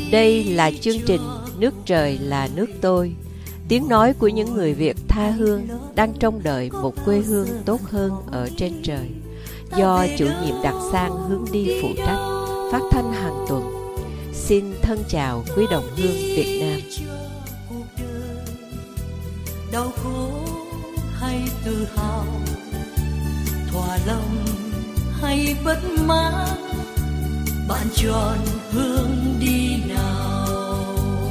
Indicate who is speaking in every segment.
Speaker 1: Đây là chương trình Nước Trời là Nước Tôi, tiếng nói của những người Việt tha hương đang trông đợi một quê hương tốt hơn ở trên trời, do chủ nhiệm Đặc Sang hướng đi phụ trách, phát thanh hàng tuần. Xin thân chào quý đồng hương Việt Nam.
Speaker 2: Đau khổ hay tự hào, thỏa lòng hay bất mãn, bạn chọn hướng đi nào?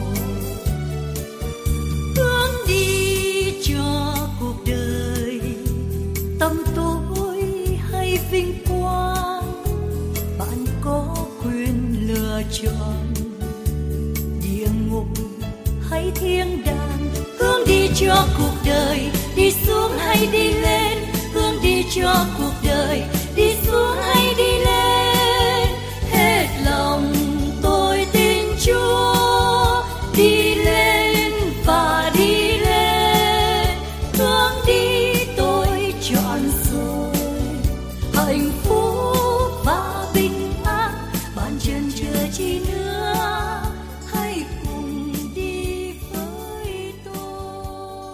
Speaker 2: Hướng đi cho cuộc đời, tâm tối hay vinh quang, bạn có quyền lựa chọn. Địa ngục hay thiên đàng, hướng đi cho cuộc đời, đi xuống hay đi lên, hướng đi cho cuộc đời, đi xuống hay đi lên. Hết lòng tôi tin Chúa, đi lên và đi lên, hướng đi tôi chọn rồi. Hạnh phúc và bình an, bạn chần chờ chi nữa, hãy cùng đi với tôi.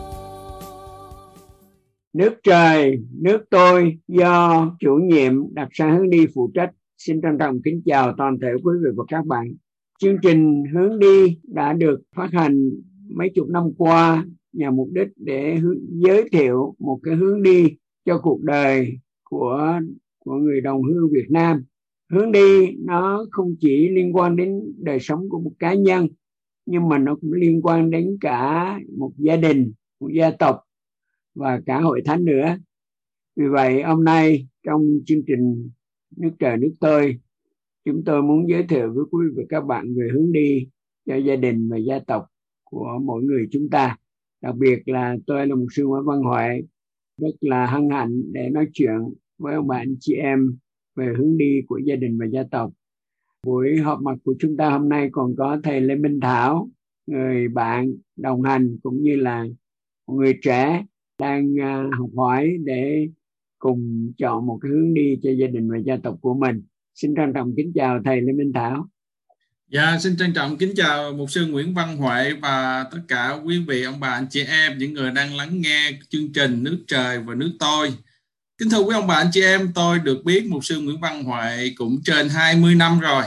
Speaker 3: Nước Trời, Nước Tôi do chủ nhiệm Đặc Sang hướng đi phụ trách. Xin trân trọng kính chào toàn thể quý vị và các bạn. Chương trình Hướng đi đã được phát hành mấy chục năm qua nhằm mục đích để giới thiệu một cái hướng đi cho cuộc đời của người đồng hương Việt Nam. Hướng đi nó không chỉ liên quan đến đời sống của một cá nhân, nhưng mà nó cũng liên quan đến cả một gia đình, một gia tộc và cả hội thánh nữa. Vì vậy hôm nay trong chương trình Nước Trời Nước Tôi, chúng tôi muốn giới thiệu với quý vị và các bạn về hướng đi cho gia đình và gia tộc của mỗi người chúng ta. Đặc biệt là tôi là mục sư Nguyễn Văn Huệ, rất là hân hạnh để nói chuyện với ông bà anh chị em về hướng đi của gia đình và gia tộc. Buổi họp mặt của chúng ta hôm nay còn có thầy Lê Minh Thảo, người bạn đồng hành cũng như là một người trẻ đang học hỏi để cùng chọn một cái hướng đi cho gia đình và gia tộc của mình. Xin trân trọng kính chào thầy Lê Minh Thảo.
Speaker 4: Dạ, xin trân trọng kính chào mục sư Nguyễn Văn Huệ và tất cả quý vị, ông bà, anh chị em, những người đang lắng nghe chương trình Nước Trời và Nước Tôi. Kính thưa quý ông bà, anh chị em, tôi được biết mục sư Nguyễn Văn Huệ cũng trên 20 năm rồi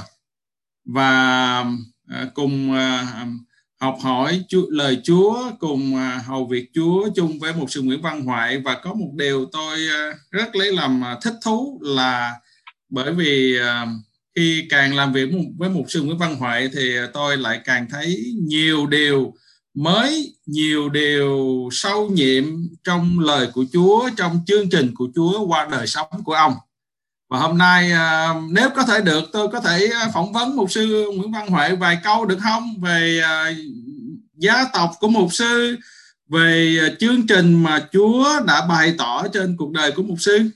Speaker 4: và cùng học hỏi lời Chúa, cùng hầu việc Chúa chung với mục sư Nguyễn Văn Huệ. Và có một điều tôi rất lấy làm thích thú là bởi vì khi càng làm việc với mục sư Nguyễn Văn Huệ thì tôi lại càng thấy nhiều điều mới, nhiều điều sâu nhiệm trong lời của Chúa, trong chương trình của Chúa qua đời sống của ông. Và hôm nay nếu có thể được, tôi có thể phỏng vấn mục sư Nguyễn Văn Huệ vài câu được không? Về gia tộc của mục sư, về chương trình mà Chúa đã bày tỏ trên cuộc đời của mục sư.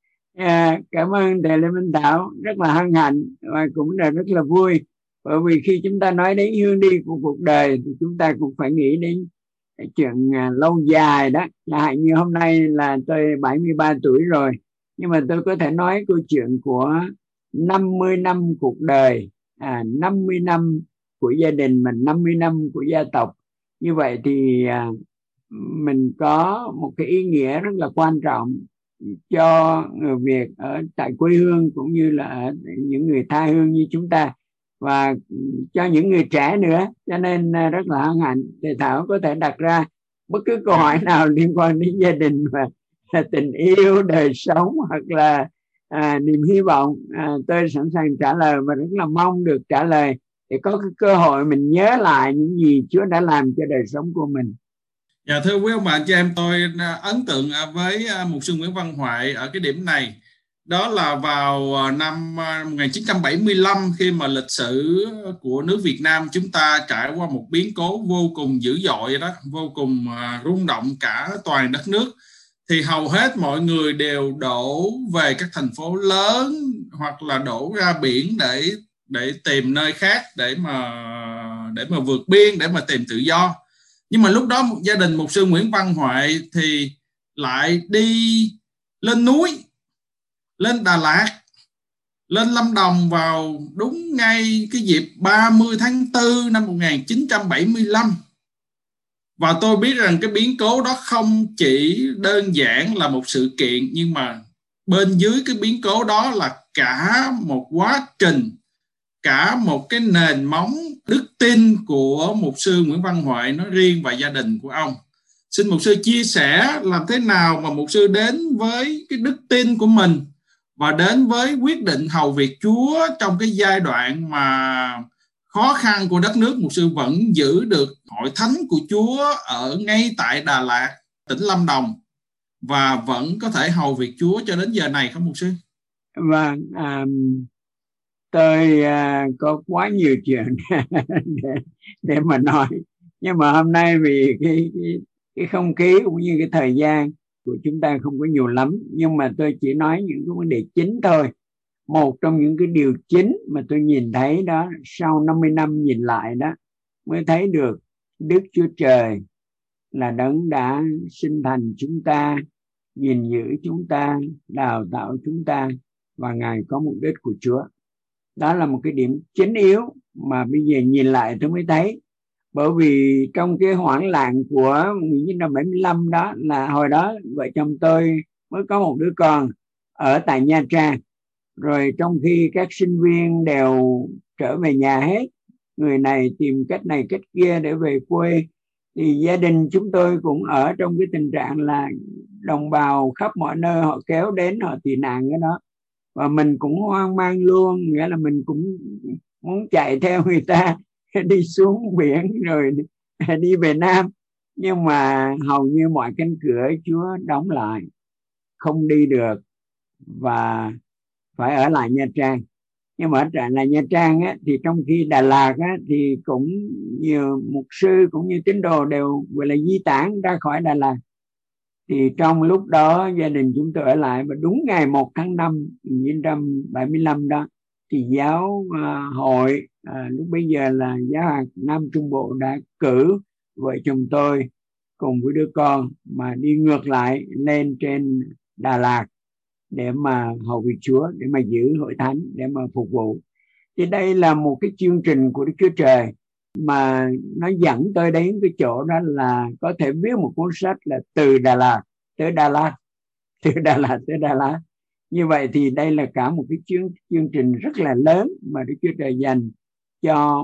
Speaker 3: Cảm ơn thầy Lê Minh Thảo, rất là hân hạnh và cũng là rất là vui. Bởi vì khi chúng ta nói đến hướng đi của cuộc đời thì chúng ta cũng phải nghĩ đến cái chuyện lâu dài đó. Chẳng hạn như hôm nay là tôi 73 tuổi rồi, nhưng mà tôi có thể nói câu chuyện của 50 năm cuộc đời, 50 năm của gia đình mình, 50 năm của gia tộc. Như vậy thì mình có một cái ý nghĩa rất là quan trọng cho người Việt ở tại quê hương cũng như là ở những người tha hương như chúng ta, và cho những người trẻ nữa. Cho nên rất là hân hạnh thầy Thảo có thể đặt ra bất cứ câu hỏi nào liên quan đến gia đình và tình yêu, đời sống hoặc là niềm hy vọng, tôi sẵn sàng trả lời và rất là mong được trả lời để có cái cơ hội mình nhớ lại những gì Chúa đã làm cho đời sống của mình.
Speaker 4: Dạ, thưa quý ông bà chị em, tôi ấn tượng với mục sư Nguyễn Văn Huệ ở cái điểm này. Đó là vào năm 1975, khi mà lịch sử của nước Việt Nam chúng ta trải qua một biến cố vô cùng dữ dội đó, vô cùng rung động cả toàn đất nước, thì hầu hết mọi người đều đổ về các thành phố lớn hoặc là đổ ra biển để tìm nơi khác để mà vượt biên, để mà tìm tự do. Nhưng mà lúc đó gia đình mục sư Nguyễn Văn Huệ thì lại đi lên núi, lên Đà Lạt, lên Lâm Đồng vào đúng ngay cái dịp 30 tháng 4 năm 1975. Và tôi biết rằng cái biến cố đó không chỉ đơn giản là một sự kiện, nhưng mà bên dưới cái biến cố đó là cả một quá trình, cả một cái nền móng đức tin của mục sư Nguyễn Văn Huệ nói riêng và gia đình của ông. Xin mục sư chia sẻ làm thế nào mà mục sư đến với cái đức tin của mình và đến với quyết định hầu việc Chúa trong cái giai đoạn mà khó khăn của đất nước. Mục sư vẫn giữ được hội thánh của Chúa ở ngay tại Đà Lạt, tỉnh Lâm Đồng, và vẫn có thể hầu việc Chúa cho đến giờ này không mục sư?
Speaker 3: Vâng, tôi có quá nhiều chuyện để mà nói, nhưng mà hôm nay vì cái không khí cũng như cái thời gian của chúng ta không có nhiều lắm, nhưng mà tôi chỉ nói những cái vấn đề chính thôi. Một trong những cái điều chính mà tôi nhìn thấy đó, sau 50 năm nhìn lại đó, mới thấy được Đức Chúa Trời là đấng đã sinh thành chúng ta, gìn giữ chúng ta, đào tạo chúng ta, và Ngài có mục đích của Chúa. Đó là một cái điểm chính yếu mà bây giờ nhìn lại tôi mới thấy. Bởi vì trong cái hoảng loạn của 1975 đó, là hồi đó vợ chồng tôi mới có một đứa con ở tại Nha Trang. Rồi trong khi các sinh viên đều trở về nhà hết, người này tìm cách này cách kia để về quê, thì gia đình chúng tôi cũng ở trong cái tình trạng là đồng bào khắp mọi nơi họ kéo đến, họ tị nạn cái đó. Và mình cũng hoang mang luôn, nghĩa là mình cũng muốn chạy theo người ta đi xuống biển rồi đi về Nam. Nhưng mà hầu như mọi cánh cửa Chúa đóng lại, không đi được, và phải ở lại Nha Trang. Nhưng mà ở lại Nha Trang á, thì trong khi Đà Lạt á, thì cũng nhiều mục sư cũng như tín đồ đều gọi là di tản ra khỏi Đà Lạt. Thì trong lúc đó gia đình chúng tôi ở lại, và đúng ngày 1 tháng 5 1975 đó, thì giáo hội lúc bây giờ là giáo hạt Nam Trung Bộ đã cử vợ chồng tôi cùng với đứa con mà đi ngược lại lên trên Đà Lạt để mà hầu việc Chúa, để mà giữ hội thánh, để mà phục vụ. Thì đây là một cái chương trình của Đức Chúa Trời mà nó dẫn tôi đến cái chỗ đó là có thể viết một cuốn sách là từ Đà Lạt tới Đà Lạt, từ Đà Lạt tới Đà Lạt. Như vậy thì đây là cả một cái chương trình rất là lớn mà Đức Chúa Trời dành cho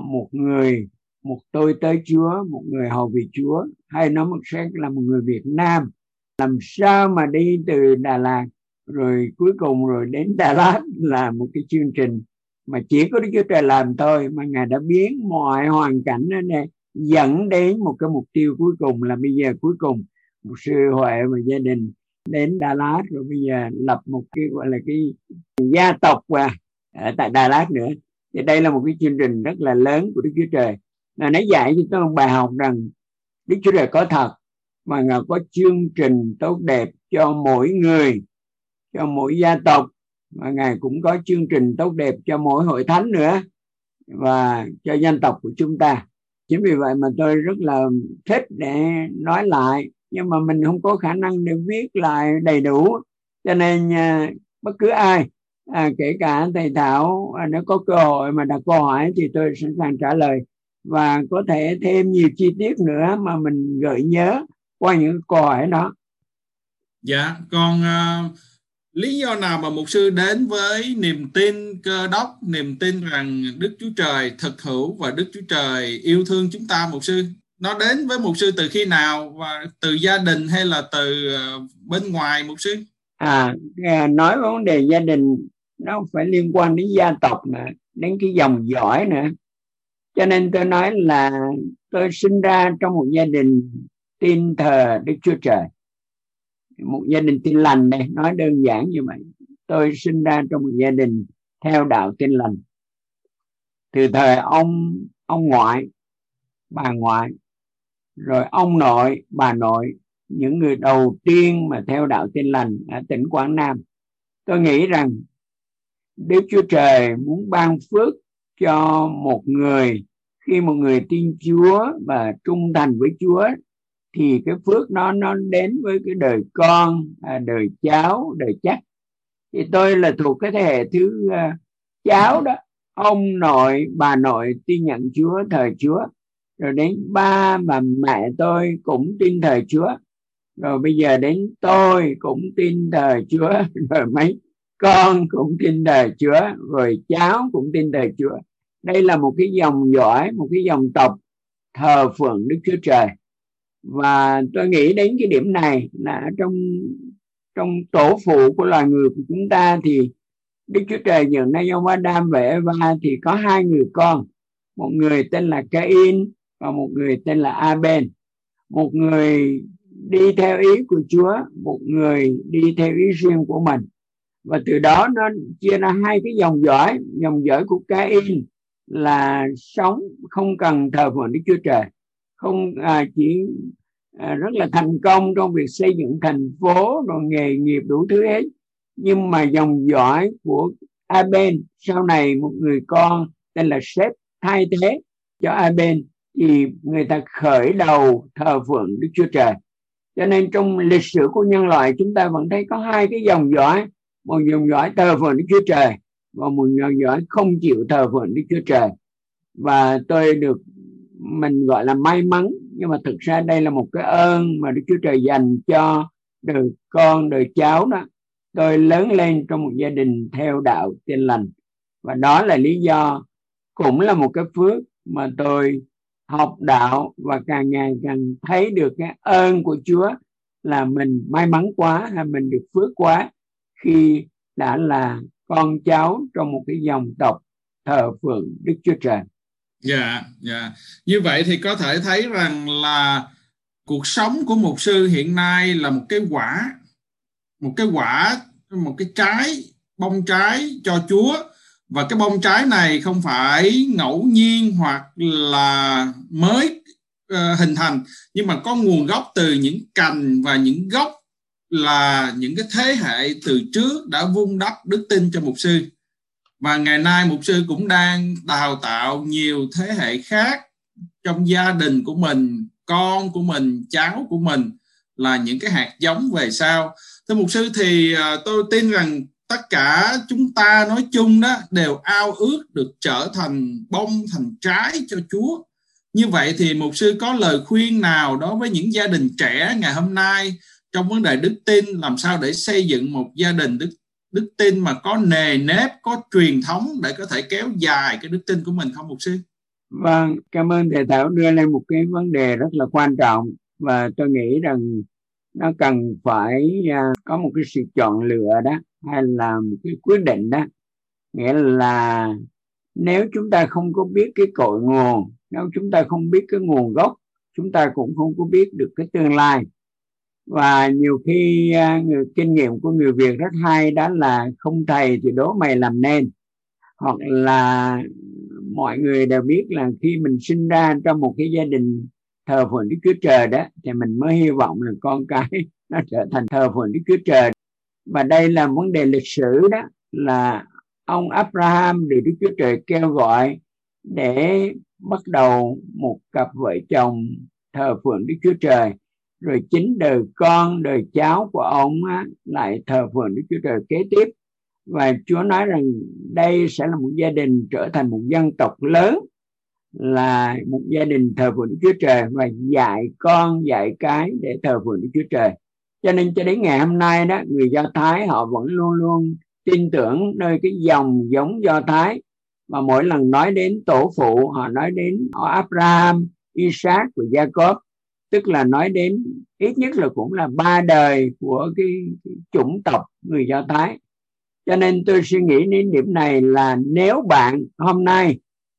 Speaker 3: một tôi tới Chúa, một người hầu việc Chúa, hay nói một cách là một người Việt Nam, làm sao mà đi từ Đà Lạt rồi cuối cùng rồi đến Đà Lạt, là một cái chương trình mà chỉ có Đức Chúa Trời làm thôi, mà Ngài đã biến mọi hoàn cảnh này dẫn đến một cái mục tiêu cuối cùng, là bây giờ cuối cùng một sư Huệ và gia đình đến Đà Lạt, rồi bây giờ lập một cái gọi là cái gia tộc ở tại Đà Lạt nữa. Thì đây là một cái chương trình rất là lớn của Đức Chúa Trời. Nó dạy cho tôi một bài học rằng Đức Chúa Trời có thật, mà Ngài có chương trình tốt đẹp cho mỗi người, cho mỗi gia tộc, và Ngài cũng có chương trình tốt đẹp cho mỗi hội thánh nữa, và cho dân tộc của chúng ta. Chính vì vậy mà tôi rất là thích để nói lại, nhưng mà mình không có khả năng để viết lại đầy đủ, cho nên bất cứ ai, kể cả thầy Thảo, nếu có cơ hội mà đặt câu hỏi thì tôi sẵn sàng trả lời, và có thể thêm nhiều chi tiết nữa mà mình gợi nhớ qua những câu hỏi đó.
Speaker 4: Dạ, còn lý do nào mà mục sư đến với niềm tin Cơ Đốc, niềm tin rằng Đức Chúa Trời thực hữu và Đức Chúa Trời yêu thương chúng ta mục sư? Nó đến với mục sư từ khi nào, và từ gia đình hay là từ bên ngoài mục sư?
Speaker 3: Nói về vấn đề gia đình, nó phải liên quan đến gia tộc nữa, đến cái dòng dõi nữa. Cho nên tôi nói là tôi sinh ra trong một gia đình tin thờ Đức Chúa Trời, một gia đình tin lành này, nói đơn giản như vậy. Tôi sinh ra trong một gia đình theo đạo tin lành. Từ thời ông ngoại, bà ngoại, rồi ông nội, bà nội, những người đầu tiên mà theo đạo tin lành ở tỉnh Quảng Nam. Tôi nghĩ rằng Đức Chúa Trời muốn ban phước cho một người. Khi một người tin Chúa và trung thành với Chúa, thì cái phước nó đến với cái đời con, đời cháu, đời chắc. Thì tôi là thuộc cái thế hệ cháu đó, ông nội, bà nội tin nhận Chúa, thờ Chúa. Rồi đến ba và mẹ tôi cũng tin thờ Chúa. Rồi bây giờ đến tôi cũng tin thờ Chúa. Rồi mấy con cũng tin thờ Chúa. Rồi cháu cũng tin thờ Chúa. Đây là một cái dòng dõi, một cái dòng tộc thờ phượng Đức Chúa Trời. Và tôi nghĩ đến cái điểm này là trong tổ phụ của loài người của chúng ta thì Đức Chúa Trời nhường nay ông Adam và Eva thì có hai người con. Một người tên là Cain và một người tên là Abel. Một người đi theo ý của Chúa, một người đi theo ý riêng của mình. Và từ đó nó chia ra hai cái dòng dõi. Dòng dõi của Cain là sống không cần thờ phượng Đức Chúa Trời, không chỉ rất là thành công trong việc xây dựng thành phố rồi nghề nghiệp đủ thứ hết. Nhưng mà dòng dõi của Abel, sau này một người con tên là Seth thay thế cho Abel, thì người ta khởi đầu thờ phượng Đức Chúa Trời. Cho nên trong lịch sử của nhân loại chúng ta vẫn thấy có hai cái dòng dõi. Một dòng dõi thờ phượng Đức Chúa Trời và một dòng dõi không chịu thờ phượng Đức Chúa Trời. Và tôi được mình gọi là may mắn, nhưng mà thực ra đây là một cái ơn mà Đức Chúa Trời dành cho đời con, đời cháu đó. Tôi lớn lên trong một gia đình theo đạo Tin Lành, và đó là lý do, cũng là một cái phước mà tôi học đạo và càng ngày càng thấy được cái ơn của Chúa, là mình may mắn quá, hay mình được phước quá khi đã là con cháu trong một cái dòng tộc thờ phượng Đức Chúa Trời.
Speaker 4: Dạ. Như vậy thì có thể thấy rằng là cuộc sống của mục sư hiện nay là một cái trái, bông trái cho Chúa. Và cái bông trái này không phải ngẫu nhiên hoặc là mới hình thành, nhưng mà có nguồn gốc từ những cành và những gốc là những cái thế hệ từ trước đã vun đắp đức tin cho mục sư. Và ngày nay mục sư cũng đang đào tạo nhiều thế hệ khác trong gia đình của mình, con của mình, cháu của mình, là những cái hạt giống về sau. Thưa mục sư, thì tôi tin rằng tất cả chúng ta nói chung đó đều ao ước được trở thành bông, thành trái cho Chúa. Như vậy thì mục sư có lời khuyên nào đối với những gia đình trẻ ngày hôm nay trong vấn đề đức tin, làm sao để xây dựng một gia đình đức tin mà có nề nếp, có truyền thống để có thể kéo dài cái đức tin của mình không mục sư?
Speaker 3: Vâng, cảm ơn thầy Thảo đưa lên một cái vấn đề rất là quan trọng, và tôi nghĩ rằng nó cần phải có một cái sự chọn lựa đó, hay là một cái quyết định đó. Nghĩa là nếu chúng ta không có biết cái cội nguồn, nếu chúng ta không biết cái nguồn gốc, chúng ta cũng không có biết được cái tương lai. Và nhiều khi kinh nghiệm của người Việt rất hay, đó là không thầy thì đố mày làm nên. Hoặc là mọi người đều biết là khi mình sinh ra trong một cái gia đình thờ phượng Đức Chúa Trời đó, thì mình mới hy vọng là con cái nó trở thành thờ phượng Đức Chúa Trời. Và đây là vấn đề lịch sử đó, là ông Abraham được Đức Chúa Trời kêu gọi để bắt đầu một cặp vợ chồng thờ phượng Đức Chúa Trời. Rồi chính đời con, đời cháu của ông lại thờ phượng Đức Chúa Trời kế tiếp. Và Chúa nói rằng đây sẽ là một gia đình trở thành một dân tộc lớn, là một gia đình thờ phượng Đức Chúa Trời, và dạy con dạy cái để thờ phượng Đức Chúa Trời. Cho nên cho đến ngày hôm nay đó, người Do Thái họ vẫn luôn luôn tin tưởng nơi cái dòng giống Do Thái, mà mỗi lần nói đến tổ phụ họ nói đến Abraham, Isaac và Jacob, tức là nói đến ít nhất là cũng là 3 đời của cái chủng tộc người Do Thái. Cho nên tôi suy nghĩ đến điểm này là nếu bạn hôm nay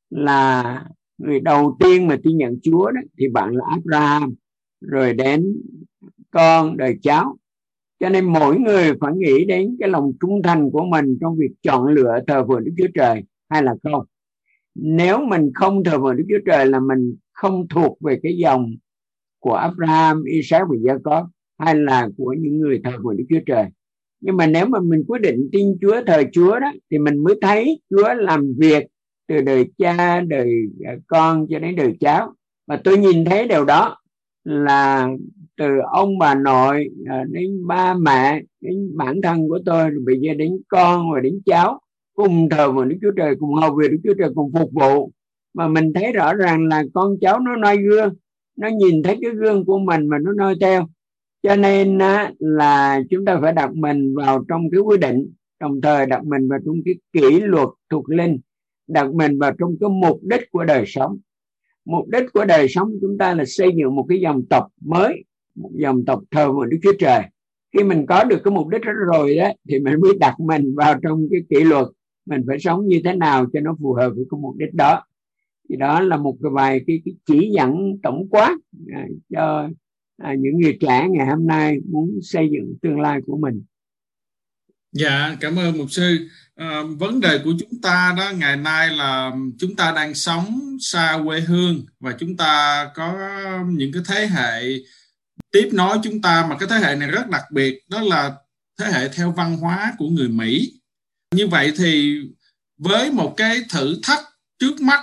Speaker 3: là người đầu tiên mà tin nhận Chúa đó, thì bạn là Abraham, rồi đến con, đời cháu. Cho nên mỗi người phải nghĩ đến cái lòng trung thành của mình trong việc chọn lựa thờ phượng Đức Chúa Trời hay là không. Nếu mình không thờ phượng Đức Chúa Trời là mình không thuộc về cái dòng của Abraham, Isaac và Jacob, hay là của những người thờ phượng Đức Chúa Trời. Nhưng mà nếu mà mình quyết định tin Chúa, thờ Chúa đó, thì mình mới thấy Chúa làm việc từ đời cha, đời con cho đến đời cháu. Và tôi nhìn thấy điều đó là từ ông bà nội đến ba mẹ, đến bản thân của tôi, rồi bây giờ đến con và đến cháu, cùng thờ với Đức Chúa Trời, cùng hầu việc Đức Chúa Trời, cùng phục vụ. Mà mình thấy rõ ràng là con cháu nó noi gương, nó nhìn thấy cái gương của mình mà nó noi theo. Cho nên là chúng ta phải đặt mình vào trong cái quyết định, đồng thời đặt mình vào trong cái kỷ luật thuộc linh, đặt mình vào trong cái mục đích của đời sống. Mục đích của đời sống chúng ta là xây dựng một cái dòng tộc mới, một dòng tộc thờ phượng Đức Chúa Trời. Khi mình có được cái mục đích đó rồi đó, thì mình mới đặt mình vào trong cái kỷ luật, mình phải sống như thế nào cho nó phù hợp với cái mục đích đó. Thì đó là một vài cái chỉ dẫn tổng quát cho những người trẻ ngày hôm nay muốn xây dựng tương lai của mình.
Speaker 4: Dạ, cảm ơn mục sư. Vấn đề của chúng ta đó ngày nay là chúng ta đang sống xa quê hương, và chúng ta có những cái thế hệ tiếp nối chúng ta, mà cái thế hệ này rất đặc biệt, đó là thế hệ theo văn hóa của người Mỹ. Như vậy thì với một cái thử thách trước mắt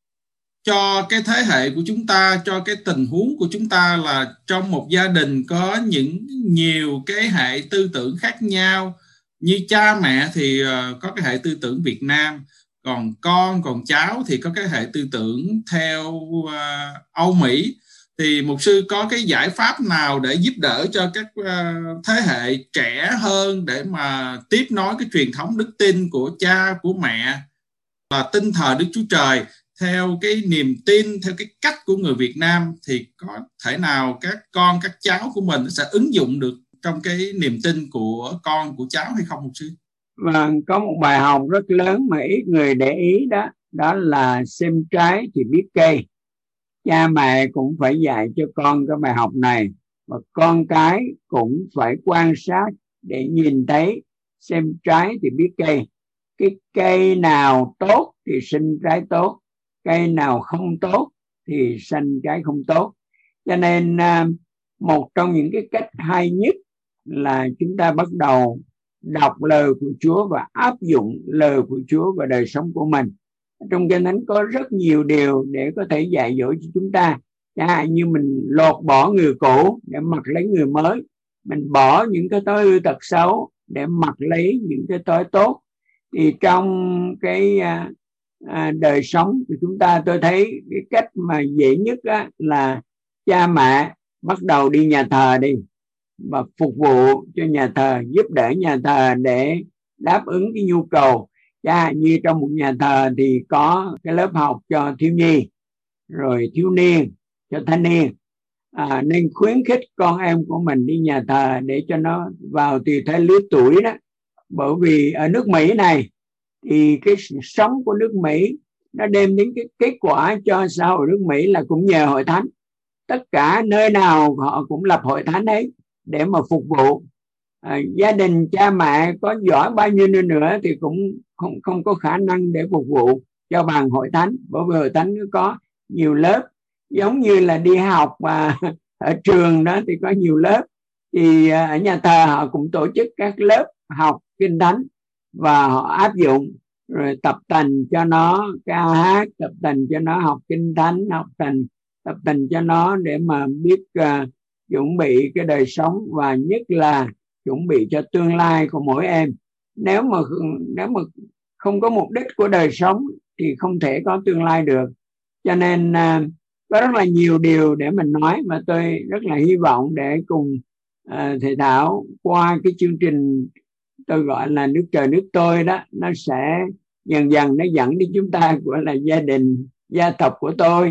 Speaker 4: cho cái thế hệ của chúng ta, cho cái tình huống của chúng ta là trong một gia đình có nhiều cái hệ tư tưởng khác nhau. Như cha mẹ thì có cái hệ tư tưởng Việt Nam, còn còn cháu thì có cái hệ tư tưởng theo Âu Mỹ. Thì mục sư có cái giải pháp nào để giúp đỡ cho các thế hệ trẻ hơn để mà tiếp nối cái truyền thống đức tin của cha của mẹ là tin thờ Đức Chúa Trời theo cái niềm tin, theo cái cách của người Việt Nam, thì có thể nào các con, các cháu của mình sẽ ứng dụng được trong cái niềm tin của con, của cháu hay không mục sư?
Speaker 3: Vâng, có một bài học rất lớn mà ít người để ý đó, đó là xem trái thì biết cây. Cha mẹ cũng phải dạy cho con cái bài học này, và con cái cũng phải quan sát để nhìn thấy, xem trái thì biết cây. Cái cây nào tốt thì sinh trái tốt, cây nào không tốt thì sinh trái không tốt. Cho nên một trong những cái cách hay nhất là chúng ta bắt đầu đọc lời của Chúa và áp dụng lời của Chúa vào đời sống của mình. Trong Kinh Thánh có rất nhiều điều để có thể dạy dỗ cho chúng ta. Chẳng hạn như mình lột bỏ người cũ để mặc lấy người mới, mình bỏ những cái thói hư tật xấu để mặc lấy những cái thói tốt. Thì trong cái đời sống của chúng ta, tôi thấy cái cách mà dễ nhất là cha mẹ bắt đầu đi nhà thờ đi, và phục vụ cho nhà thờ, giúp đỡ nhà thờ để đáp ứng cái nhu cầu. Như trong một nhà thờ thì có cái lớp học cho thiếu nhi, rồi thiếu niên, cho thanh niên, nên khuyến khích con em của mình đi nhà thờ để cho nó vào tùy theo lứa tuổi đó. Bởi vì ở nước Mỹ này thì cái sống của nước Mỹ nó đem đến cái kết quả cho xã hội nước Mỹ là cũng nhờ hội thánh. Tất cả nơi nào họ cũng lập hội thánh ấy để mà phục vụ. Gia đình cha mẹ có giỏi bao nhiêu nữa thì cũng không có khả năng để phục vụ cho bằng hội thánh, bởi vì hội thánh có nhiều lớp, giống như là đi học mà ở trường đó thì có nhiều lớp, thì ở nhà thờ họ cũng tổ chức các lớp học Kinh Thánh và họ áp dụng, rồi tập tành cho nó ca hát, tập tành cho nó học Kinh Thánh, tập tành cho nó để mà biết chuẩn bị cái đời sống, và nhất là chuẩn bị cho tương lai của mỗi em. Nếu mà không có mục đích của đời sống thì không thể có tương lai được. Cho nên có rất là nhiều điều để mình nói, mà tôi rất là hy vọng để cùng thầy Thảo qua cái chương trình tôi gọi là Nước Trời Nước Tôi đó, nó sẽ dần dần nó dẫn đến chúng ta gọi là gia đình, gia tộc của tôi,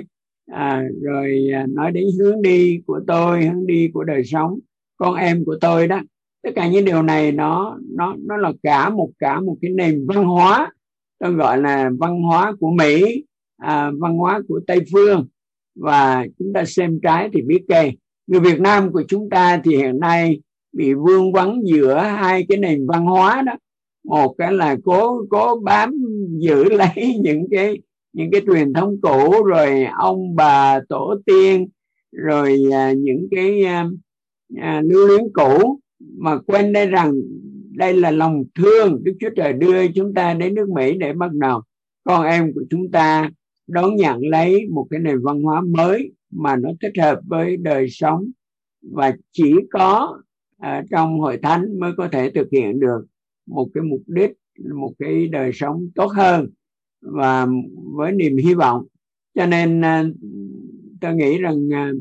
Speaker 3: rồi nói đến hướng đi của tôi, hướng đi của đời sống con em của tôi đó. Tất cả những điều này nó là cả một cái nền văn hóa, tôi gọi là văn hóa của Mỹ, văn hóa của Tây phương, và chúng ta xem trái thì biết cây. Người Việt Nam của chúng ta thì hiện nay bị vương vấn giữa hai cái nền văn hóa đó. Một cái là cố bám giữ lấy những cái truyền thống cũ, rồi ông bà tổ tiên, rồi những cái lưu luyến cũ, mà quên đây rằng đây là lòng thương Đức Chúa Trời đưa chúng ta đến nước Mỹ để bắt đầu con em của chúng ta đón nhận lấy một cái nền văn hóa mới mà nó thích hợp với đời sống, và chỉ có trong hội thánh mới có thể thực hiện được một cái mục đích một cái đời sống tốt hơn và với niềm hy vọng. Cho nên tôi nghĩ rằng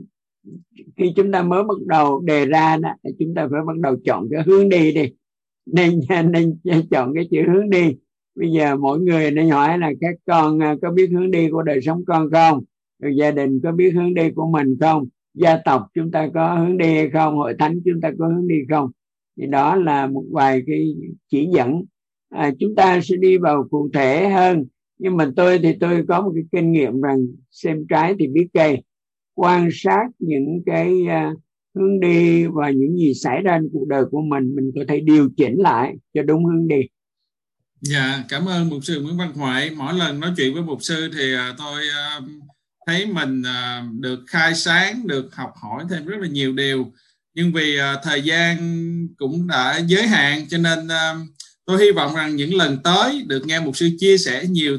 Speaker 3: khi chúng ta mới bắt đầu đề ra đó, chúng ta phải bắt đầu chọn cái hướng đi đi, nên chọn cái chữ hướng đi. Bây giờ mỗi người nên hỏi là các con có biết hướng đi của đời sống con không, rồi gia đình có biết hướng đi của mình không, gia tộc chúng ta có hướng đi hay không, hội thánh chúng ta có hướng đi không. Thì đó là một vài cái chỉ dẫn. Chúng ta sẽ đi vào cụ thể hơn, nhưng mà tôi có một cái kinh nghiệm rằng xem trái thì biết cây. Quan sát những cái hướng đi và những gì xảy ra trong cuộc đời của mình có thể điều chỉnh lại cho đúng hướng đi.
Speaker 4: Dạ, cảm ơn mục sư Nguyễn Văn Hoại. Mỗi lần nói chuyện với mục sư thì tôi thấy mình được khai sáng, được học hỏi thêm rất là nhiều điều. Nhưng vì thời gian cũng đã giới hạn, cho nên tôi hy vọng rằng những lần tới được nghe mục sư chia sẻ nhiều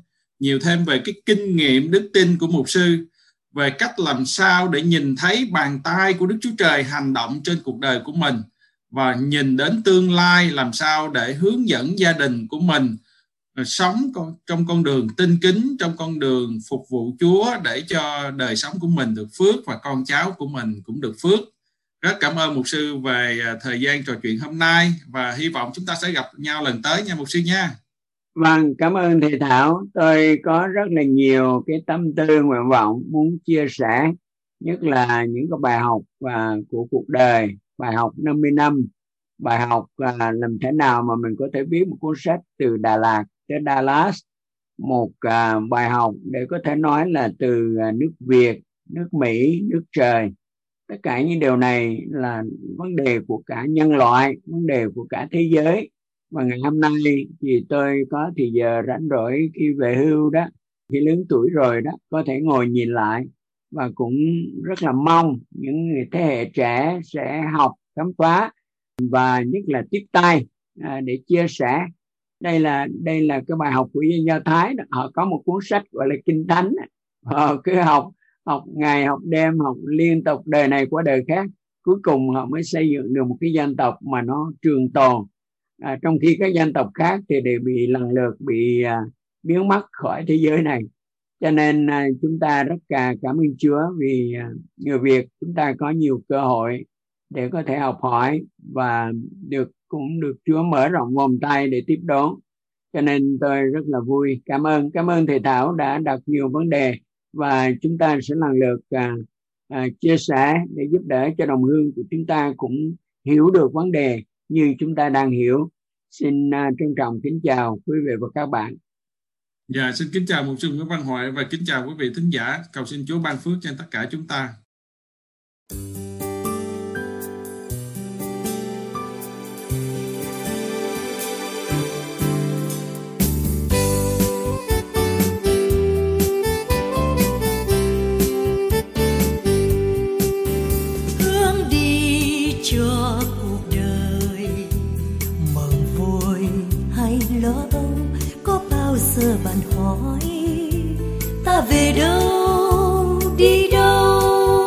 Speaker 4: thêm về cái kinh nghiệm đức tin của mục sư, về cách làm sao để nhìn thấy bàn tay của Đức Chúa Trời hành động trên cuộc đời của mình, và nhìn đến tương lai làm sao để hướng dẫn gia đình của mình sống trong con đường tinh kính, trong con đường phục vụ Chúa, để cho đời sống của mình được phước và con cháu của mình cũng được phước. Rất cảm ơn mục sư về thời gian trò chuyện hôm nay, và hy vọng chúng ta sẽ gặp nhau lần tới nha mục sư nha.
Speaker 3: Vâng, cảm ơn thầy Thảo. Tôi có rất là nhiều cái tâm tư nguyện vọng muốn chia sẻ, nhất là những cái bài học của cuộc đời, bài học 50 năm, bài học làm thế nào mà mình có thể viết một cuốn sách từ Đà Lạt tới Dallas, một bài học để có thể nói là từ nước Việt, nước Mỹ, nước trời. Tất cả những điều này là vấn đề của cả nhân loại, vấn đề của cả thế giới. Và ngày hôm nay thì tôi có thì giờ rảnh rỗi khi về hưu đó, khi lớn tuổi rồi đó, có thể ngồi nhìn lại, và cũng rất là mong những thế hệ trẻ sẽ học, khám phá và nhất là tiếp tay để chia sẻ. Đây là cái bài học của dân Do Thái đó. Họ có một cuốn sách gọi là Kinh Thánh. Họ cứ học ngày học đêm, học liên tục đời này qua đời khác, cuối cùng họ mới xây dựng được một cái dân tộc mà nó trường tồn. Trong khi các dân tộc khác thì đều bị lần lượt bị biến mất khỏi thế giới này. Cho nên chúng ta rất cảm ơn Chúa vì người Việt chúng ta có nhiều cơ hội để có thể học hỏi, và cũng được Chúa mở rộng vòng tay để tiếp đón. Cho nên tôi rất là vui. Cảm ơn thầy Thảo đã đặt nhiều vấn đề, và chúng ta sẽ lần lượt chia sẻ để giúp đỡ cho đồng hương của chúng ta cũng hiểu được vấn đề như chúng ta đang hiểu. Xin trân trọng kính chào quý vị và các bạn.
Speaker 4: Dạ, xin kính chào mục sư Nguyễn Văn Hoại và kính chào quý vị thính giả. Cầu xin Chúa ban phước cho tất cả chúng ta.
Speaker 2: Giờ bạn hỏi ta về đâu, đi đâu,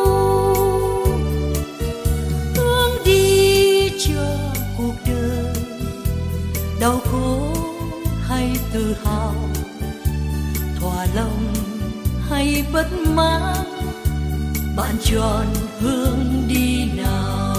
Speaker 2: hướng đi cho cuộc đời, đau khổ hay tự hào, thỏa lòng hay bất mãn, bạn chọn hướng đi nào?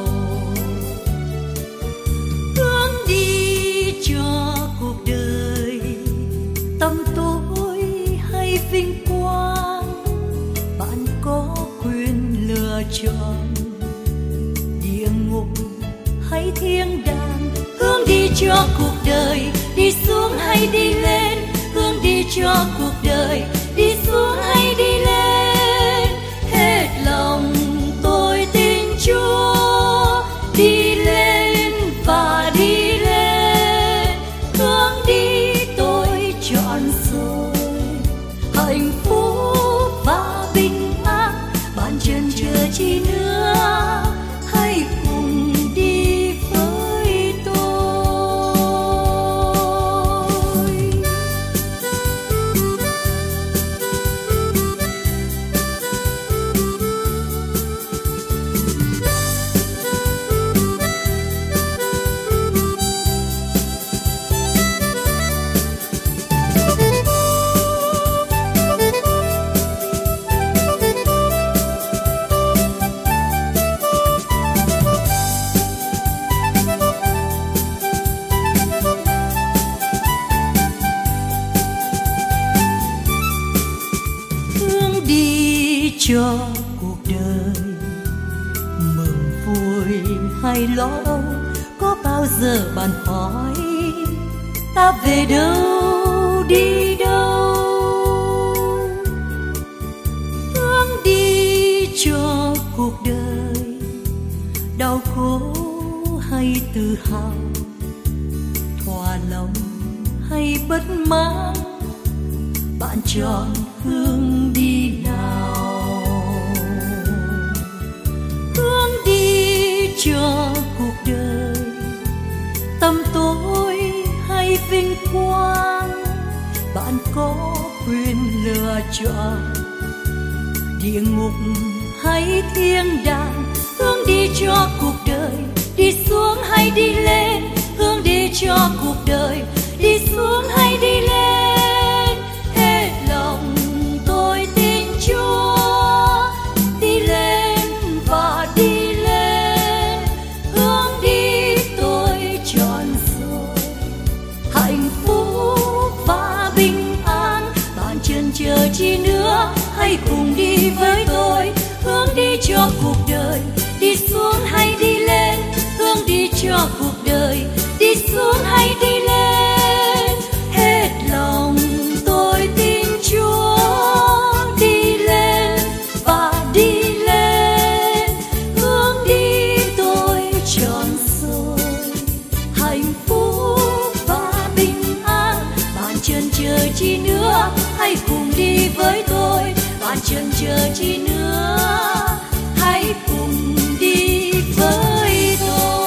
Speaker 2: Hướng đi cho cuộc đời, tâm tối hay vinh quang, bạn có quyền lựa chọn địa ngục hay thiên đàng. Hướng đi cho cuộc đời, đi xuống hay đi lên, hướng đi cho cuộc đời, đi xuống hay đi lên. Hết lòng tôi tin Chúa, đi lên và đi lên. Hướng đi tôi chọn rồi, hạnh phúc và bình an, bạn chần chừ chi nữa, hãy cùng đi với tôi. cho cuộc đời. Mừng vui hay lo âu, có bao giờ bạn hỏi ta về đâu đi đâu? Hướng đi cho cuộc đời, đau khổ hay tự hào, thỏa lòng hay bất mãn, bạn chọn hướng đi nào? Hướng đi cho cuộc đời, tăm tối hay vinh quang, bạn có quyền lựa chọn. Địa ngục hay thiên đàng, hướng đi cho cuộc đời, đi xuống hay đi lên, hướng đi cho cuộc đời, đi xuống hay đi lên. Hết lòng tôi tin Chúa, đi lên và đi lên, hướng đi tôi chọn rồi. Hạnh phúc và bình an, bạn chần chờ chi nữa, hãy cùng đi với tôi. Hướng đi cho cuộc đời, đi xuống hay đi lên, hướng đi cho cuộc đời, đi xuống hay đi lên. Hết lòng tôi tin Chúa, đi lên và đi lên, hướng đi tôi chọn rồi. Hạnh phúc và bình an, bạn chần chờ chi nữa, hãy cùng đi với tôi. Bạn chần chờ chi nữa, hãy cùng đi với tôi.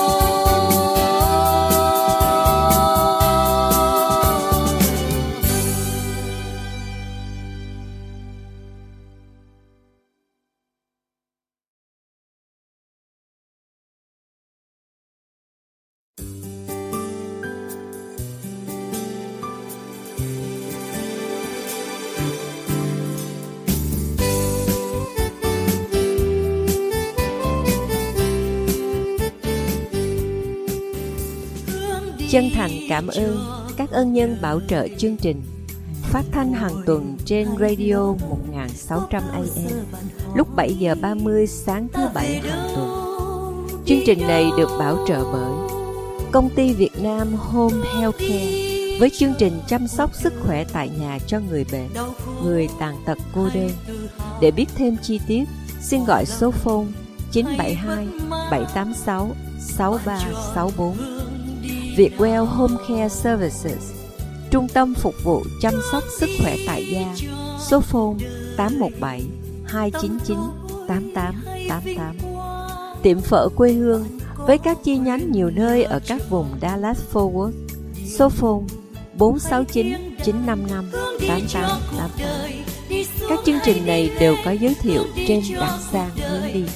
Speaker 1: Chân thành cảm ơn các ân nhân bảo trợ chương trình, phát thanh hàng tuần trên Radio 1600 AM, lúc 7 giờ 30 sáng thứ Bảy hàng tuần. Chương trình này được bảo trợ bởi Công ty Việt Nam Home Healthcare với chương trình chăm sóc sức khỏe tại nhà cho người bệnh, người tàn tật cô đơn. Để biết thêm chi tiết, xin gọi số phone 972 786 6364. Vietwell Home Care Services, trung tâm phục vụ chăm sóc sức khỏe tại gia, số phone 817 299 8888. Tiệm phở quê hương với các chi nhánh nhiều nơi ở các vùng Dallas-Fort Worth, số phone 469 955 8888. Các chương trình này đều có giới thiệu trên đặc sản hướng đi.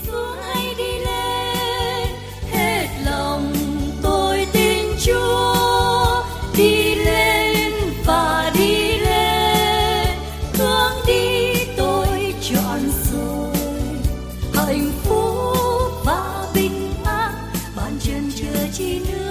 Speaker 2: Chúa, đi lên và đi lên, hướng đi tôi chọn rồi. Hạnh phúc và bình an, bạn chần chờ chi nữa.